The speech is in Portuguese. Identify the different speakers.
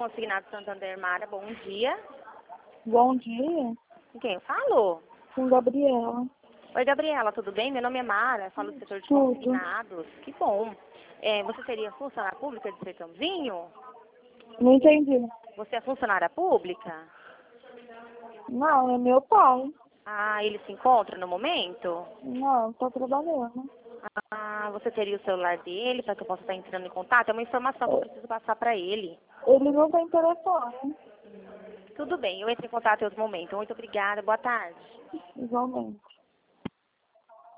Speaker 1: Consignado Santander Mara, bom dia.
Speaker 2: Bom dia,
Speaker 1: Com quem eu falo?
Speaker 2: com Gabriela.
Speaker 1: Oi, Gabriela, tudo bem? Meu nome é Mara, falo do setor de
Speaker 2: Tudo.
Speaker 1: consignados. Que bom. Você seria funcionária pública de Sertãozinho?
Speaker 2: Não entendi.
Speaker 1: Você é funcionária pública?
Speaker 2: Não, é meu pai.
Speaker 1: Ah, ele se encontra no momento?
Speaker 2: Não, tá trabalhando.
Speaker 1: Ah, você teria o celular dele para que eu possa estar entrando em contato? É uma informação que eu preciso passar para ele.
Speaker 2: Ele não tem telefone.
Speaker 1: Tudo bem, eu entro em contato em outro momento. Muito obrigada, boa tarde.
Speaker 2: Igualmente.